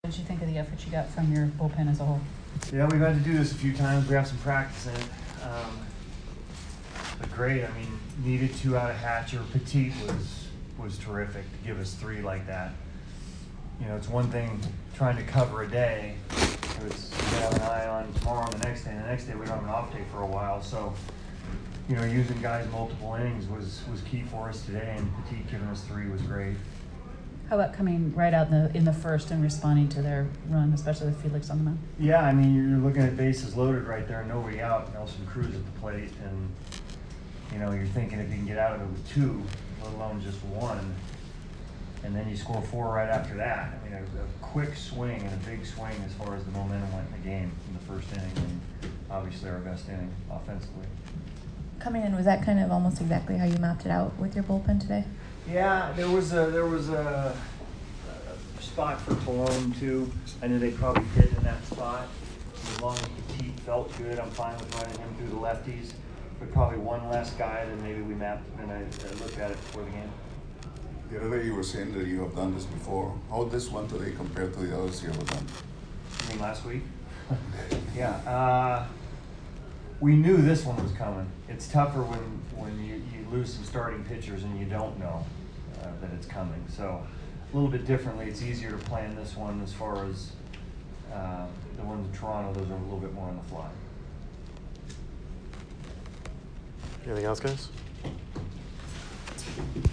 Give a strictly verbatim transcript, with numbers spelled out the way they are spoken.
What did you think of the effort you got from your bullpen as a whole? Yeah, we've had to do this a few times. We have some practice in it. Um, but great. I mean, needed two out of Hatcher. Petit was was terrific to give us three like that. You know, it's one thing trying to cover a day. It's we have an eye on tomorrow and the next day. And the next day we don't have an off day for a while. So, you know, using guys multiple innings was was key for us today. And Petit giving us three was great. How about coming right out in the in the first and responding to their run, especially with Felix on the mound? Yeah, I mean, you're looking at bases loaded right there, nobody out, Nelson Cruz at the plate, and you know, you're thinking if you can get out of it with two, let alone just one, and then you score four right after that. I mean, a, a quick swing and a big swing as far as the momentum went in the game in the first inning, and obviously our best inning offensively. Coming in, was that kind of almost exactly how you mapped it out with your bullpen today? Yeah, there was a there was a, a spot for Talone too. I knew they probably hit in that spot. As long as Petit felt good, I'm fine with running him through the lefties. But probably one less guy than maybe we mapped when I uh, looked at it before the game. The other day you were saying that you have done this before. How did this one today compared to the others you have done? You mean last week? Yeah. Uh, we knew this one was coming. It's tougher when, when you, you lose some starting pitchers and you don't know uh, that it's coming. So a little bit differently, it's easier to plan this one as far as uh, the ones in Toronto. Those are a little bit more on the fly. Anything else, guys?